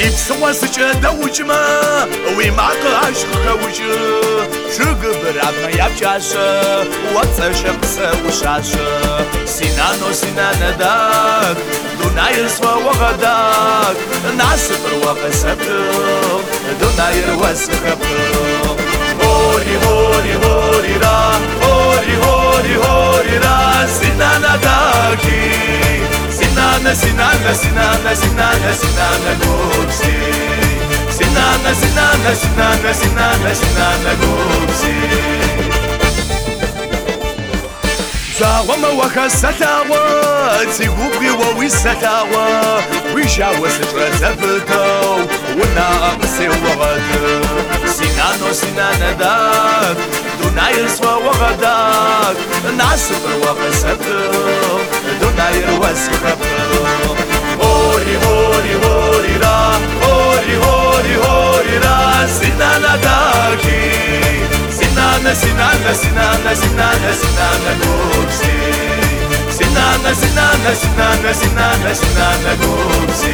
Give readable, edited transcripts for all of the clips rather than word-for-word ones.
يبسوا دوجما ويمعق عشق خوج شق براب ما يبجاش واتشق وشاش سنانو سنان داك دوناير سوا وغداك نعصبر وقسبر دوناير وسخبر هوري هوري هوري را هوري هوري هوري را سنانا داكي سنانا سنانا سنانا سنانا سنانا قوبسي سنانا سنانا سنانا سنانا سنانا قوبسي جاوا ما وخستاوا تيغوبي وويستاوا ويشاوا سترتبتو ونا امسي وغد سنانو سنانا داك دوناير سوا وغداك نعصبر وقسبر دوناير وسخبر هوري هوري هوري را هوري هوري هوري را سنانا داكي سنانا سنانا سنانا سنانا سنانا قوبسي سنانا سنانا سنانا سنانا سنانا قوبسي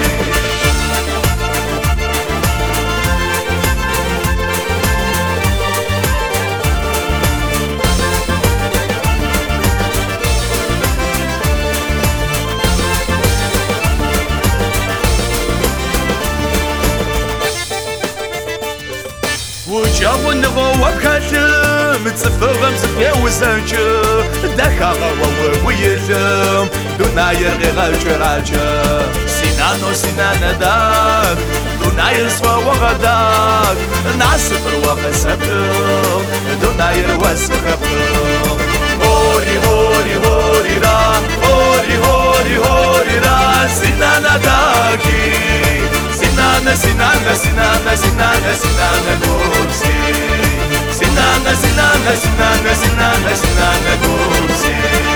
وجاو نغو وبكاتم تسفغم سفيا وزاجة دخاغا وويلم دوناير غير راجة سنانو سنانا داك دوناير سوا وغداك نعصبر وقسبر دوناير وسخبر هوري هوري هوري را هوري هوري هوري را سنانا داكي سنانا سنانا سنانا سنانا سنانا قوبسي سنانا سنانا سنانا سنانا سنانا قوبسي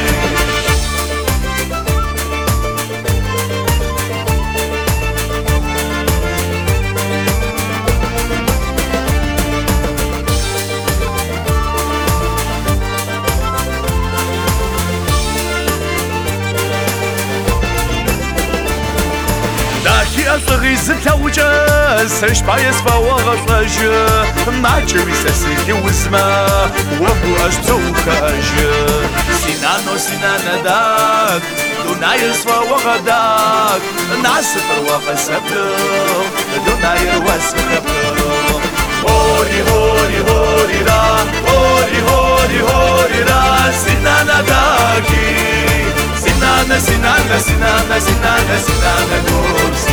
أصغي زتوجة سرش بايس فوغطلج ما جوي سسيكي وزما وابو أجبزو خاج سنانو سنانا داك دوناير سوا وغداك نعصبر وقسبر دوناير وسخبر هوري هوري هوري را هوري هوري هوري را سنانا داكي سنانا سنانا سنانا سنانا سنانا قوبسي